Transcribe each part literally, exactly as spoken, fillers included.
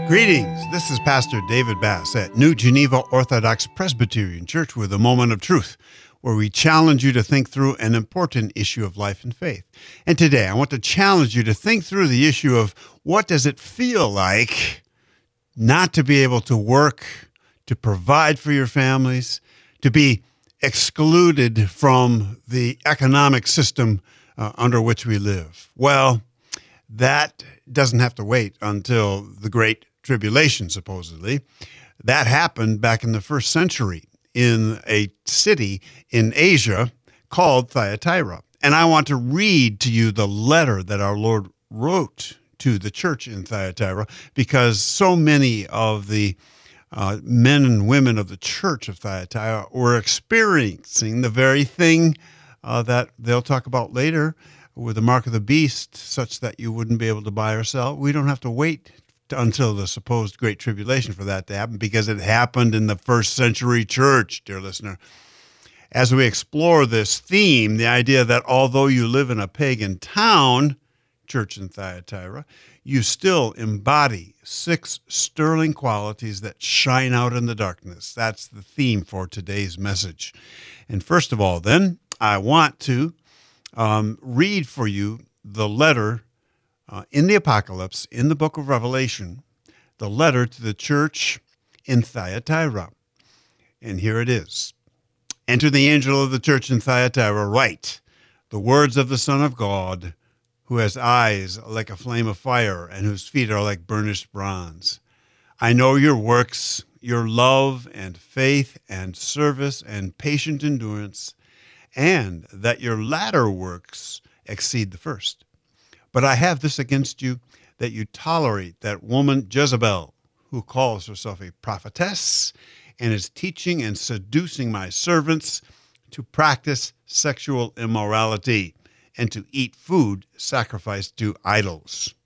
Greetings. This is Pastor David Bass at New Geneva Orthodox Presbyterian Church with a moment of truth, where we challenge you to think through an important issue of life and faith. And today I want to challenge you to think through the issue of what does it feel like not to be able to work, to provide for your families, to be excluded from the economic system uh, under which we live. Well, that doesn't have to wait until the Great Tribulation, supposedly. That happened back in the first century in a city in Asia called Thyatira. And I want to read to you the letter that our Lord wrote to the church in Thyatira, because so many of the uh, men and women of the church of Thyatira were experiencing the very thing uh, that they'll talk about later with the mark of the beast, such that you wouldn't be able to buy or sell. We don't have to wait until the supposed Great Tribulation for that to happen, because it happened in the first century church, dear listener. As we explore this theme, the idea that although you live in a pagan town, church in Thyatira, you still embody six sterling qualities that shine out in the darkness. That's the theme for today's message. And first of all, then, I want to um, read for you the letter Uh, in the Apocalypse, in the book of Revelation, the letter to the church in Thyatira. And here it is. Enter the angel of the church in Thyatira, write the words of the Son of God, who has eyes like a flame of fire and whose feet are like burnished bronze. I know your works, your love and faith and service and patient endurance, and that your latter works exceed the first. But I have this against you, that you tolerate that woman Jezebel, who calls herself a prophetess and is teaching and seducing my servants to practice sexual immorality and to eat food sacrificed to idols.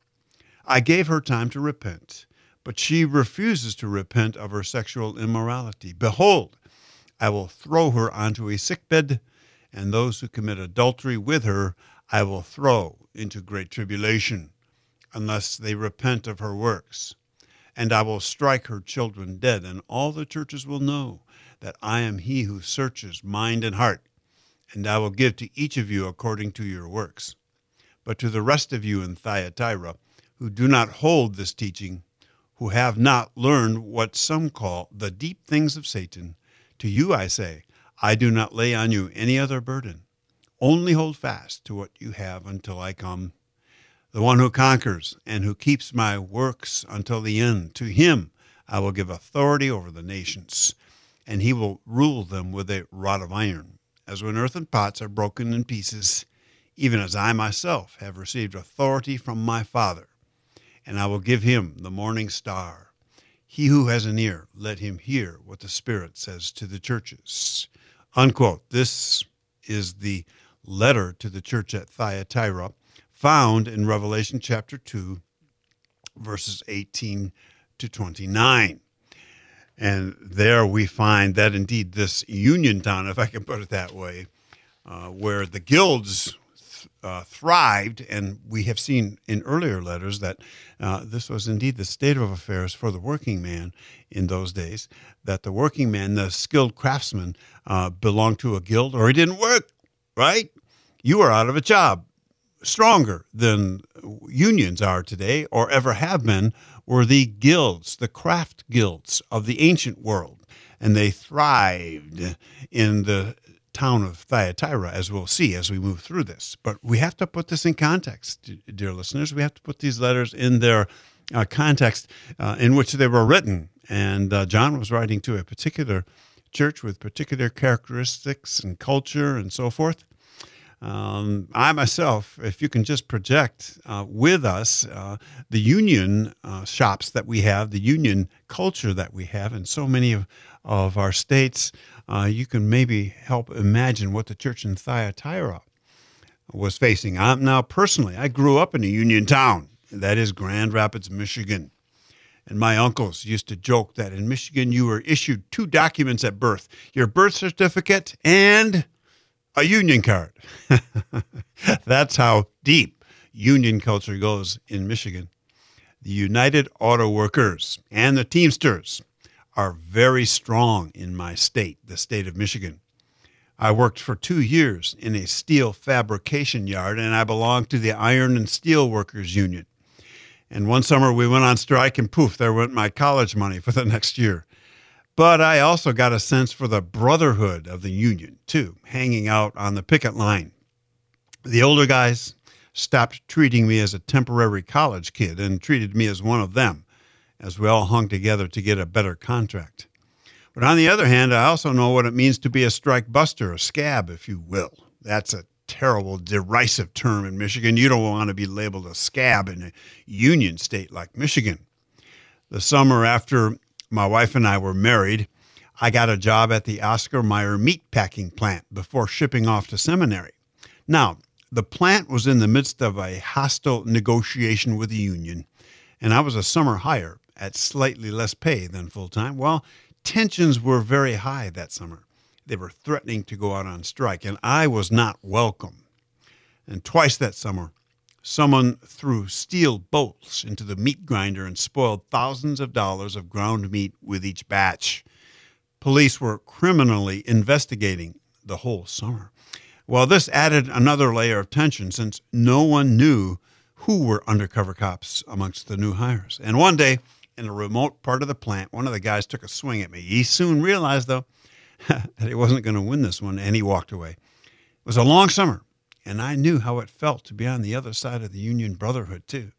I gave her time to repent, but she refuses to repent of her sexual immorality. Behold, I will throw her onto a sickbed, and those who commit adultery with her I will throw into great tribulation, unless they repent of her works. And I will strike her children dead, and all the churches will know that I am he who searches mind and heart, and I will give to each of you according to your works. But to the rest of you in Thyatira, who do not hold this teaching, who have not learned what some call the deep things of Satan, to you I say, I do not lay on you any other burden. Only hold fast to what you have until I come. The one who conquers and who keeps my works until the end, to him I will give authority over the nations, and he will rule them with a rod of iron, as when earthen pots are broken in pieces, even as I myself have received authority from my Father. And I will give him the morning star. He who has an ear, let him hear what the Spirit says to the churches." Unquote. This is the letter to the church at Thyatira, found in Revelation chapter two, verses eighteen to twenty-nine. And there we find that indeed this union town, if I can put it that way, uh, where the guilds uh, thrived, and we have seen in earlier letters that uh, this was indeed the state of affairs for the working man in those days, that the working man, the skilled craftsman, uh, belonged to a guild, or he didn't work, right? You are out of a job. Stronger than unions are today, or ever have been, were the guilds, the craft guilds of the ancient world. And they thrived in the town of Thyatira, as we'll see as we move through this. But we have to put this in context, dear listeners. We have to put these letters in their uh, context uh, in which they were written. And uh, John was writing to a particular church with particular characteristics and culture and so forth. Um, I myself, if you can just project uh, with us uh, the union uh, shops that we have, the union culture that we have in so many of, of our states, uh, you can maybe help imagine what the church in Thyatira was facing. I'm now personally, I grew up in a union town, that is Grand Rapids, Michigan. And my uncles used to joke that in Michigan you were issued two documents at birth, your birth certificate and a union card. That's how deep union culture goes in Michigan. The United Auto Workers and the Teamsters are very strong in my state, the state of Michigan. I worked for two years in a steel fabrication yard, and I belonged to the Iron and Steel Workers Union. And one summer we went on strike, and poof, there went my college money for the next year. But I also got a sense for the brotherhood of the union, too, hanging out on the picket line. The older guys stopped treating me as a temporary college kid and treated me as one of them, as we all hung together to get a better contract. But on the other hand, I also know what it means to be a strike buster, a scab, if you will. That's a terrible, derisive term in Michigan. You don't want to be labeled a scab in a union state like Michigan. The summer after my wife and I were married, I got a job at the Oscar Mayer meat packing plant before shipping off to seminary. Now, the plant was in the midst of a hostile negotiation with the union, and I was a summer hire at slightly less pay than full-time. Well, tensions were very high that summer. They were threatening to go out on strike, and I was not welcome. And twice that summer, someone threw steel bolts into the meat grinder and spoiled thousands of dollars of ground meat with each batch. Police were criminally investigating the whole summer. Well, this added another layer of tension since no one knew who were undercover cops amongst the new hires. And one day, in a remote part of the plant, one of the guys took a swing at me. He soon realized, though, that he wasn't going to win this one, and he walked away. It was a long summer, and I knew how it felt to be on the other side of the union brotherhood, too.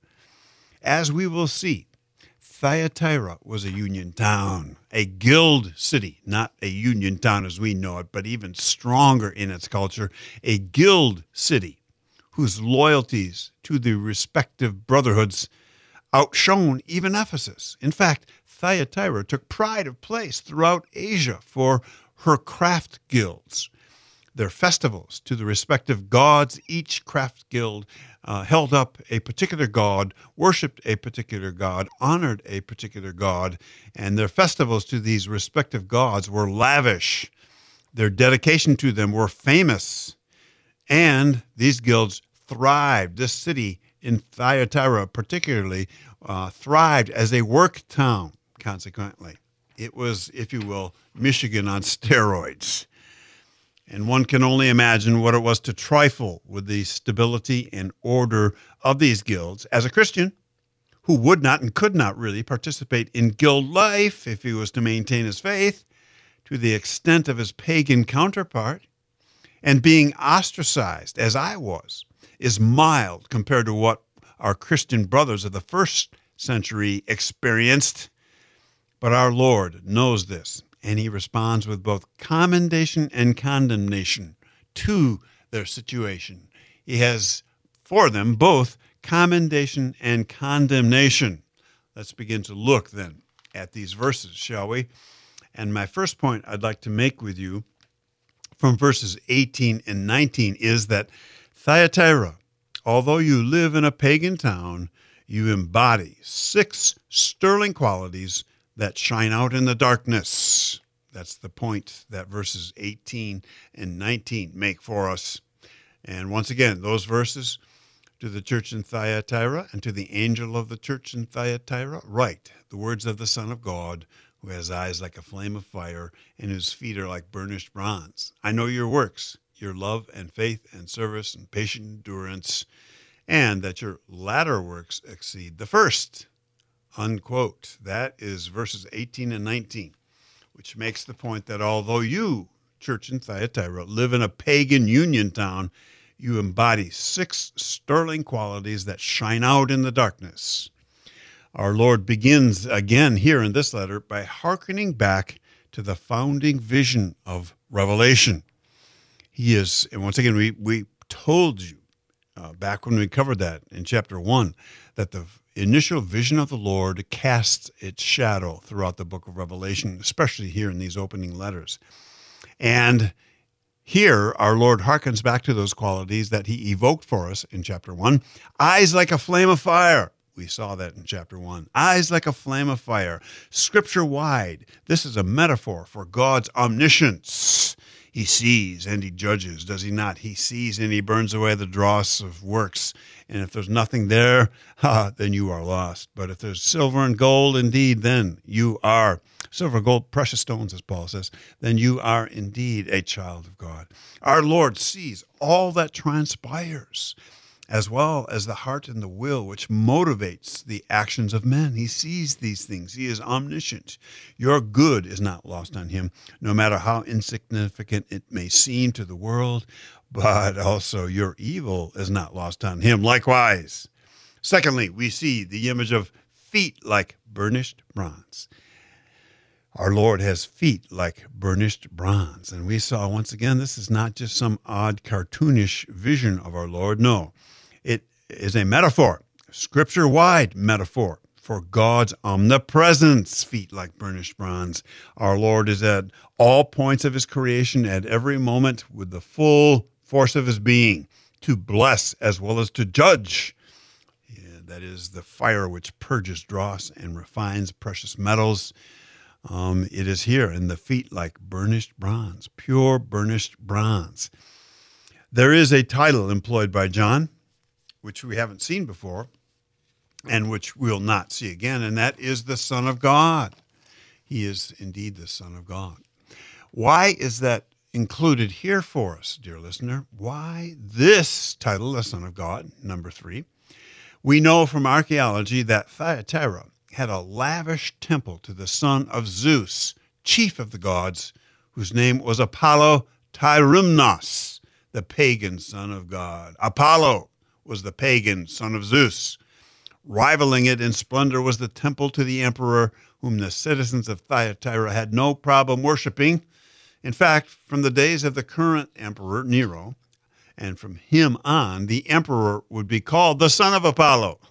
As we will see, Thyatira was a union town, a guild city, not a union town as we know it, but even stronger in its culture, a guild city whose loyalties to the respective brotherhoods outshone even Ephesus. In fact, Thyatira took pride of place throughout Asia for her craft guilds. Their festivals to the respective gods, each craft guild uh, held up a particular god, worshipped a particular god, honored a particular god, and their festivals to these respective gods were lavish. Their dedication to them were famous, and these guilds thrived. This city in Thyatira particularly uh, thrived as a work town, consequently. It was, if you will, Michigan on steroids. And one can only imagine what it was to trifle with the stability and order of these guilds. As a Christian who would not and could not really participate in guild life if he was to maintain his faith to the extent of his pagan counterpart, and being ostracized, as I was, is mild compared to what our Christian brothers of the first century experienced. But our Lord knows this, and he responds with both commendation and condemnation to their situation. He has for them both commendation and condemnation. Let's begin to look then at these verses, shall we? And my first point I'd like to make with you from verses eighteen and nineteen is that Thyatira, although you live in a pagan town, you embody six sterling qualities that shine out in the darkness. That's the point that verses eighteen and nineteen make for us. And once again, those verses to the church in Thyatira and to the angel of the church in Thyatira, write the words of the Son of God, who has eyes like a flame of fire and whose feet are like burnished bronze. I know your works, your love and faith and service and patient endurance, and that your latter works exceed the first. Unquote. That is verses eighteen and nineteen, which makes the point that although you, church in Thyatira, live in a pagan union town, you embody six sterling qualities that shine out in the darkness. Our Lord begins again here in this letter by hearkening back to the founding vision of Revelation. He is, and once again, we, we told you uh, back when we covered that in chapter one, that the initial vision of the Lord casts its shadow throughout the book of Revelation, especially here in these opening letters. And here, our Lord hearkens back to those qualities that he evoked for us in chapter one. Eyes like a flame of fire. We saw that in chapter one. Eyes like a flame of fire. Scripture-wide, this is a metaphor for God's omniscience. He sees and he judges, does he not? He sees and he burns away the dross of works. And if there's nothing there, ha, then you are lost. But if there's silver and gold, indeed, then you are silver, gold, precious stones, as Paul says, then you are indeed a child of God. Our Lord sees all that transpires, as well as the heart and the will, which motivates the actions of men. He sees these things. He is omniscient. Your good is not lost on him, no matter how insignificant it may seem to the world, but also your evil is not lost on him likewise. Secondly, we see the image of feet like burnished bronze. Our Lord has feet like burnished bronze. And we saw, once again, this is not just some odd cartoonish vision of our Lord. No, it is a metaphor, scripture-wide metaphor for God's omnipresence, feet like burnished bronze. Our Lord is at all points of his creation, at every moment, with the full force of his being, to bless as well as to judge. Yeah, that is the fire which purges dross and refines precious metals. Um, it is here in the feet like burnished bronze, pure burnished bronze. There is a title employed by John, which we haven't seen before, and which we'll not see again, and that is the Son of God. He is indeed the Son of God. Why is that included here for us, dear listener? Why this title, the Son of God, number three? We know from archaeology that Thyatira had a lavish temple to the son of Zeus, chief of the gods, whose name was Apollo Tyrumnos, the pagan son of God. Apollo was the pagan son of Zeus. Rivaling it in splendor was the temple to the emperor, whom the citizens of Thyatira had no problem worshiping. In fact, from the days of the current emperor, Nero, and from him on, the emperor would be called the son of Apollo.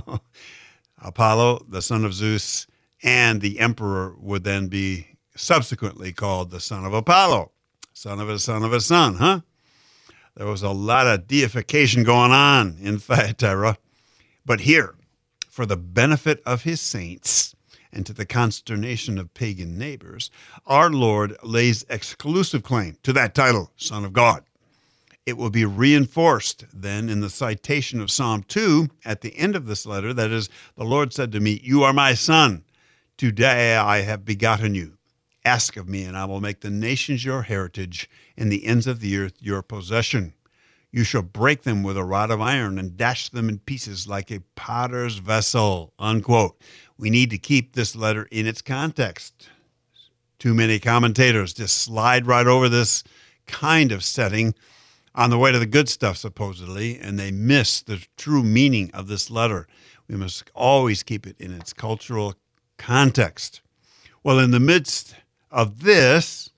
Apollo, the son of Zeus, and the emperor would then be subsequently called the son of Apollo, son of a son of a son, huh? There was a lot of deification going on in Thyatira. But here, for the benefit of his saints and to the consternation of pagan neighbors, our Lord lays exclusive claim to that title, Son of God. It will be reinforced then in the citation of Psalm two at the end of this letter. That is, the Lord said to me, "You are my son. Today I have begotten you. Ask of me, and I will make the nations your heritage and the ends of the earth your possession. You shall break them with a rod of iron and dash them in pieces like a potter's vessel," unquote. We need to keep this letter in its context. Too many commentators just slide right over this kind of setting on the way to the good stuff, supposedly, and they miss the true meaning of this letter. We must always keep it in its cultural context. Well, in the midst of this,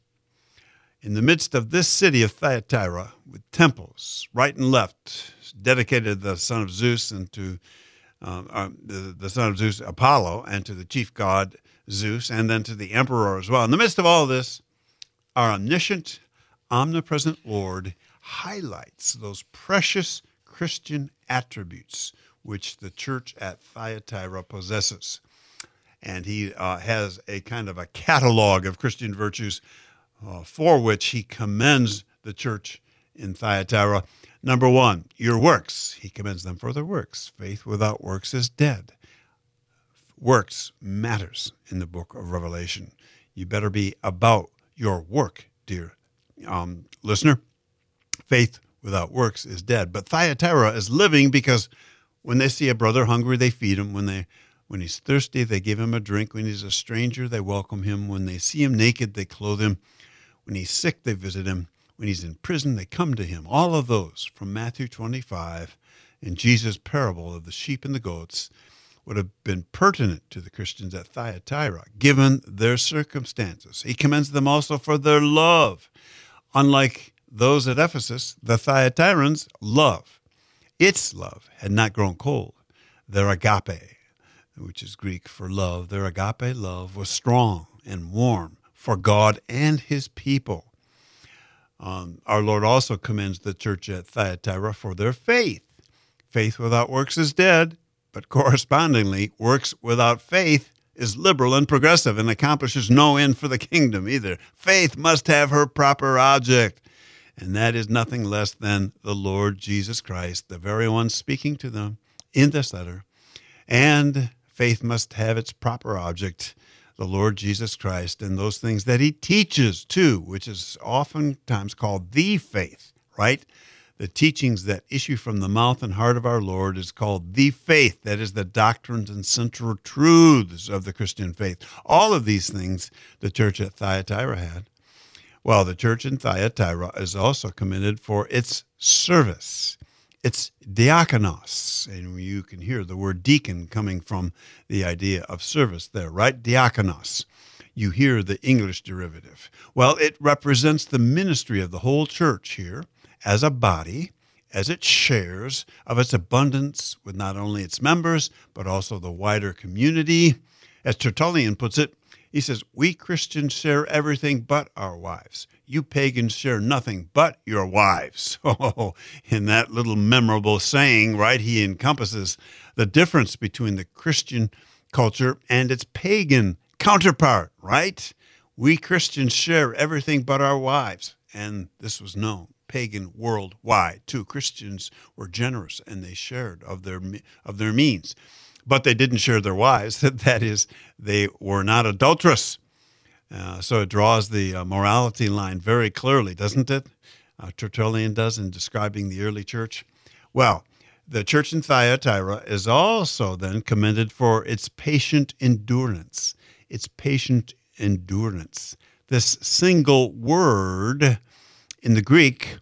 in the midst of this city of Thyatira, with temples right and left dedicated to the son of Zeus and to um, uh, the, the son of Zeus, Apollo, and to the chief god, Zeus, and then to the emperor as well. In the midst of all this, our omniscient, omnipresent Lord highlights those precious Christian attributes which the church at Thyatira possesses. And he uh, has a kind of a catalog of Christian virtues uh, for which he commends the church in Thyatira. Number one, your works. He commends them for their works. Faith without works is dead. Works matters in the book of Revelation. You better be about your work, dear um, listener. Faith without works is dead. But Thyatira is living because when they see a brother hungry, they feed him. When they When he's thirsty, they give him a drink. When he's a stranger, they welcome him. When they see him naked, they clothe him. When he's sick, they visit him. When he's in prison, they come to him. All of those from Matthew twenty-five and Jesus' parable of the sheep and the goats would have been pertinent to the Christians at Thyatira, given their circumstances. He commends them also for their love. Unlike those at Ephesus, the Thyatirans' love, its love, had not grown cold. Their agape, which is Greek for love, their agape love was strong and warm for God and his people. Um, our Lord also commends the church at Thyatira for their faith. Faith without works is dead, but correspondingly, works without faith is liberal and progressive and accomplishes no end for the kingdom either. Faith must have her proper object, and that is nothing less than the Lord Jesus Christ, the very one speaking to them in this letter. And faith must have its proper object, the Lord Jesus Christ, and those things that he teaches too, which is oftentimes called the faith, right? The teachings that issue from the mouth and heart of our Lord is called the faith. That is the doctrines and central truths of the Christian faith. All of these things the church at Thyatira had. Well, the church in Thyatira is also commended for its service. It's diakonos, and you can hear the word deacon coming from the idea of service there, right? Diakonos. You hear the English derivative. Well, it represents the ministry of the whole church here as a body, as it shares of its abundance with not only its members, but also the wider community. As Tertullian puts it, he says, we Christians share everything but our wives. You pagans share nothing but your wives. Oh, in that little memorable saying, right, he encompasses the difference between the Christian culture and its pagan counterpart, right? We Christians share everything but our wives. And this was known, pagan worldwide, too. Christians were generous and they shared of their of their means. But they didn't share their wives. That is, they were not adulterous. Uh, so it draws the uh, morality line very clearly, doesn't it? Uh, Tertullian does in describing the early church. Well, the church in Thyatira is also then commended for its patient endurance. Its patient endurance. This single word in the Greek,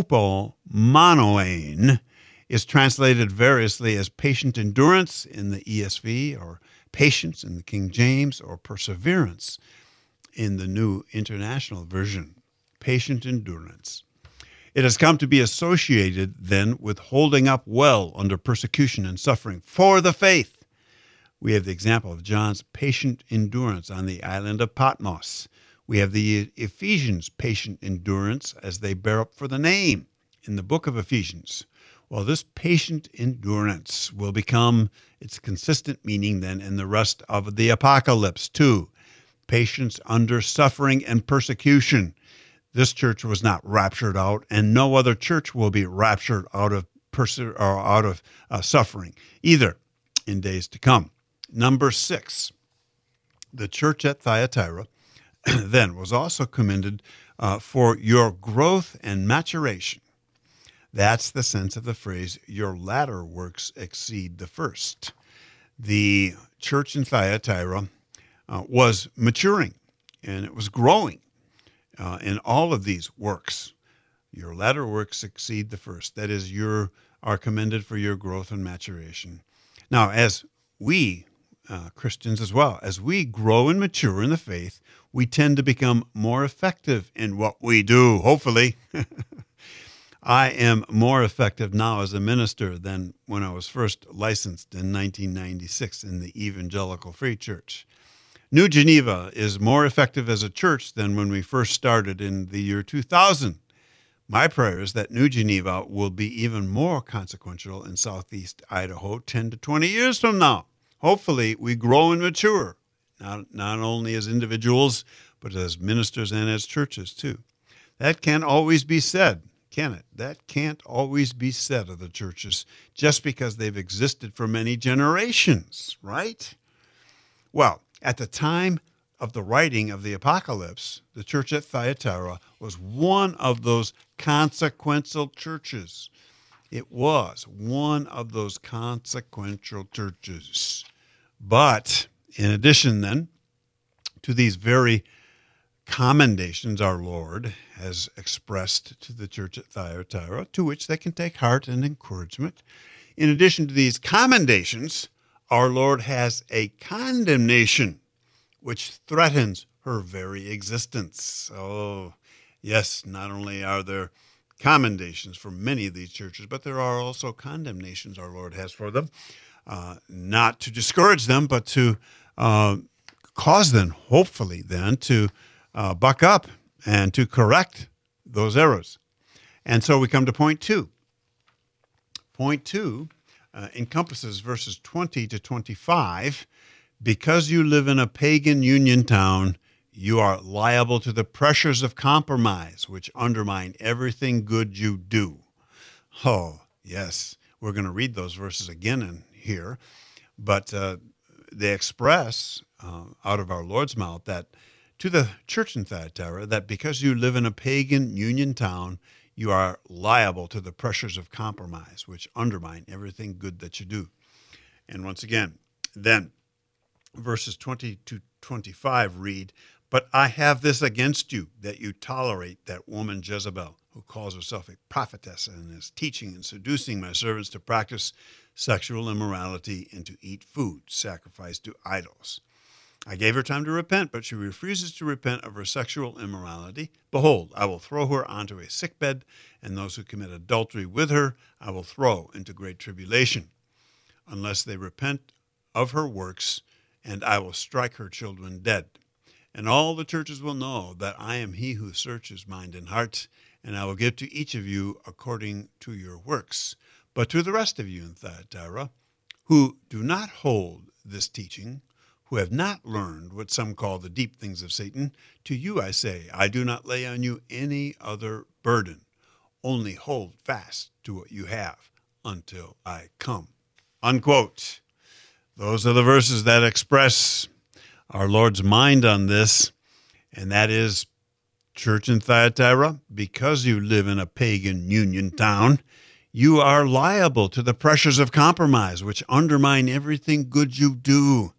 hupomonoein, is translated variously as patient endurance in the E S V, or patience in the King James, or perseverance in the New International Version. Patient endurance. It has come to be associated then with holding up well under persecution and suffering for the faith. We have the example of John's patient endurance on the island of Patmos. We have the Ephesians' patient endurance as they bear up for the name in the book of Ephesians. Well, this patient endurance will become its consistent meaning then in the rest of the apocalypse too. Patience under suffering and persecution. This church was not raptured out, and no other church will be raptured out of perse- or out of uh, suffering either in days to come. Number six, the church at Thyatira then was also commended uh, for your growth and maturation. That's the sense of the phrase, your latter works exceed the first. The church in Thyatira uh, was maturing, and it was growing uh, in all of these works. Your latter works exceed the first. That is, you are commended for your growth and maturation. Now, as we, uh, Christians as well, as we grow and mature in the faith, we tend to become more effective in what we do, hopefully. I am more effective now as a minister than when I was first licensed in nineteen ninety-six in the Evangelical Free Church. New Geneva is more effective as a church than when we first started in the year two thousand. My prayer is that New Geneva will be even more consequential in Southeast Idaho ten to twenty years from now. Hopefully, we grow and mature, not, not only as individuals, but as ministers and as churches too. That can't always be said. Can it? That can't always be said of the churches just because they've existed for many generations, right? Well, at the time of the writing of the Apocalypse, the church at Thyatira was one of those consequential churches. It was one of those consequential churches. But in addition then to these very commendations our Lord has expressed to the church at Thyatira, to which they can take heart and encouragement. In addition to these commendations, our Lord has a condemnation which threatens her very existence. Oh, yes, not only are there commendations for many of these churches, but there are also condemnations our Lord has for them, uh, not to discourage them, but to uh, cause them, hopefully then, to Uh, buck up and to correct those errors. And so we come to point two. Point two uh, encompasses verses twenty to twenty-five, Because you live in a pagan union town, you are liable to the pressures of compromise, which undermine everything good you do. Oh, yes, we're going to read those verses again in here, but uh, they express uh, out of our Lord's mouth that to the church in Thyatira, that because you live in a pagan union town, you are liable to the pressures of compromise, which undermine everything good that you do. And once again, then verses twenty to twenty-five read, "But I have this against you, that you tolerate that woman Jezebel, who calls herself a prophetess and is teaching and seducing my servants to practice sexual immorality and to eat food sacrificed to idols. I gave her time to repent, but she refuses to repent of her sexual immorality. Behold, I will throw her onto a sickbed, and those who commit adultery with her I will throw into great tribulation, unless they repent of her works, and I will strike her children dead. And all the churches will know that I am he who searches mind and heart, and I will give to each of you according to your works. But to the rest of you in Thyatira, who do not hold this teaching, who have not learned what some call the deep things of Satan, to you I say, I do not lay on you any other burden. Only hold fast to what you have until I come." Unquote. Those are the verses that express our Lord's mind on this, and that is, church in Thyatira, because you live in a pagan union town, you are liable to the pressures of compromise, which undermine everything good you do.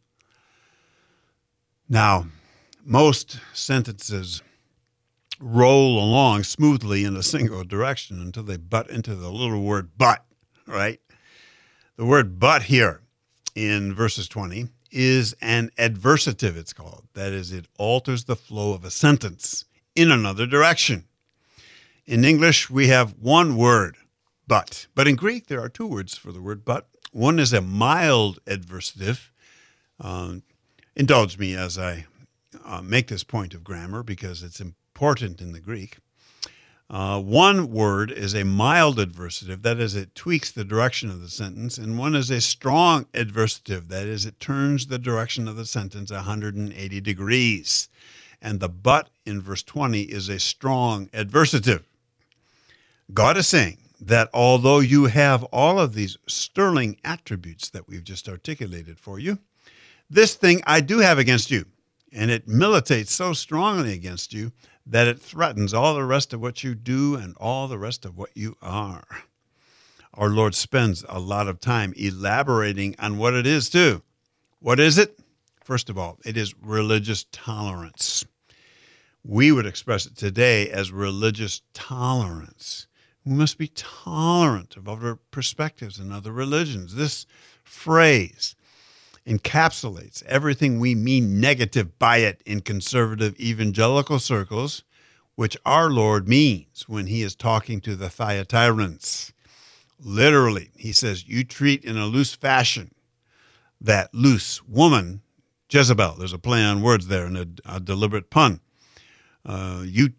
Now, most sentences roll along smoothly in a single direction until they butt into the little word but, right? The word but here in verses twenty is an adversative, it's called. That is, it alters the flow of a sentence in another direction. In English, we have one word, but. But in Greek, there are two words for the word but. One is a mild adversative. Uh, indulge me as I uh, make this point of grammar because it's important in the Greek. Uh, one word is a mild adversative, that is, it tweaks the direction of the sentence, and one is a strong adversative, that is, it turns the direction of the sentence one hundred eighty degrees. And the but in verse twenty is a strong adversative. God is saying that although you have all of these sterling attributes that we've just articulated for you, this thing I do have against you, and it militates so strongly against you that it threatens all the rest of what you do and all the rest of what you are. Our Lord spends a lot of time elaborating on what it is, too. What is it? First of all, it is religious tolerance. We would express it today as religious tolerance. We must be tolerant of other perspectives and other religions. This phrase encapsulates everything we mean negative by it in conservative evangelical circles, which our Lord means when he is talking to the Thyatirans. Literally, he says, you treat in a loose fashion that loose woman, Jezebel. There's a play on words there and a, a deliberate pun. Uh, you,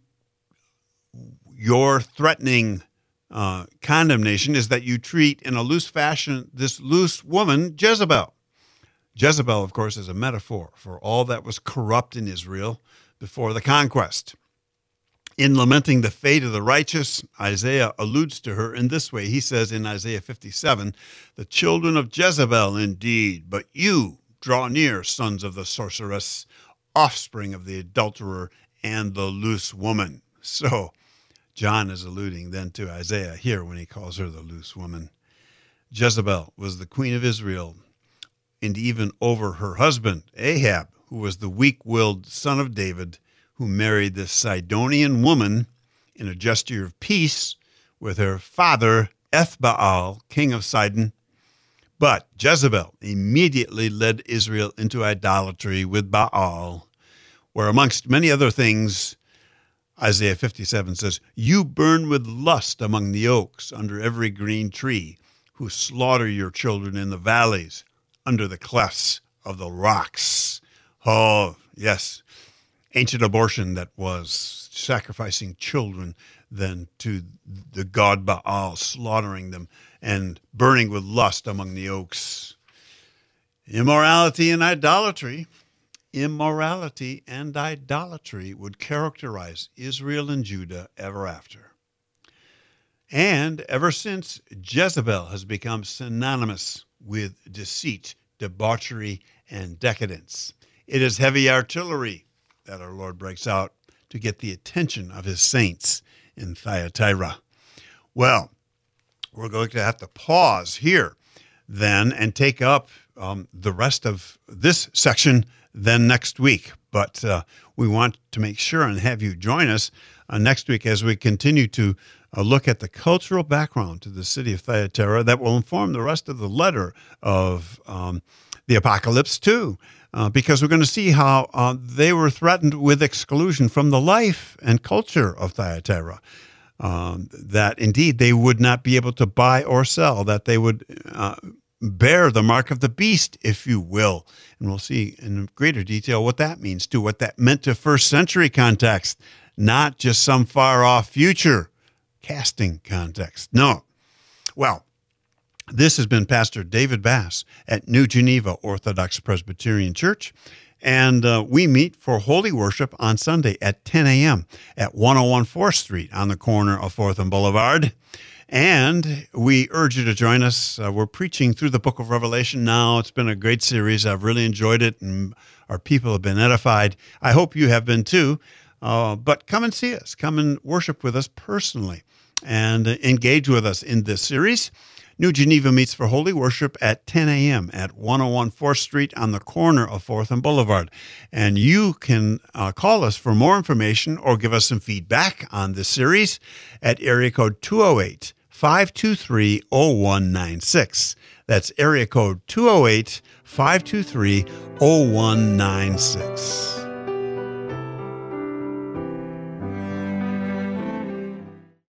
your threatening uh, condemnation is that you treat in a loose fashion this loose woman, Jezebel. Jezebel, of course, is a metaphor for all that was corrupt in Israel before the conquest. In lamenting the fate of the righteous, Isaiah alludes to her in this way. He says in Isaiah fifty-seven, the children of Jezebel indeed, but you draw near, sons of the sorceress, offspring of the adulterer and the loose woman. So John is alluding then to Isaiah here when he calls her the loose woman. Jezebel was the queen of Israel, and even over her husband, Ahab, who was the weak-willed son of David, who married this Sidonian woman in a gesture of peace with her father, Ethbaal, king of Sidon. But Jezebel immediately led Israel into idolatry with Baal, where amongst many other things, Isaiah fifty-seven says, you burn with lust among the oaks under every green tree, who slaughter your children in the valleys, under the clefts of the rocks. Oh, yes. Ancient abortion that was sacrificing children then to the god Baal, slaughtering them and burning with lust among the oaks. Immorality and idolatry. Immorality and idolatry would characterize Israel and Judah ever after. And ever since, Jezebel has become synonymous with deceit, debauchery, and decadence. It is heavy artillery that our Lord breaks out to get the attention of his saints in Thyatira. Well, we're going to have to pause here then and take up um, the rest of this section then next week. But uh, we want to make sure and have you join us uh, next week as we continue to uh, look at the cultural background to the city of Thyatira that will inform the rest of the letter of um, the Apocalypse too. Uh, because we're going to see how uh, they were threatened with exclusion from the life and culture of Thyatira. Um, that indeed they would not be able to buy or sell, that they would uh, bear the mark of the beast, if you will. And we'll see in greater detail what that means too, what that meant to first century context, not just some far off future casting context. No. Well, this has been Pastor David Bass at New Geneva Orthodox Presbyterian Church, and uh, we meet for Holy Worship on Sunday at ten a.m. at one oh one fourth Street on the corner of fourth and Boulevard. And we urge you to join us. Uh, we're preaching through the book of Revelation now. It's been a great series. I've really enjoyed it, and our people have been edified. I hope you have been too. Uh, but come and see us. Come and worship with us personally and uh, engage with us in this series. New Geneva meets for Holy Worship at ten a.m. at one oh one fourth Street on the corner of fourth and Boulevard. And you can uh, call us for more information or give us some feedback on this series at area code two oh eight, five two three, oh one nine six. That's area code two oh eight, five two three, oh one nine six.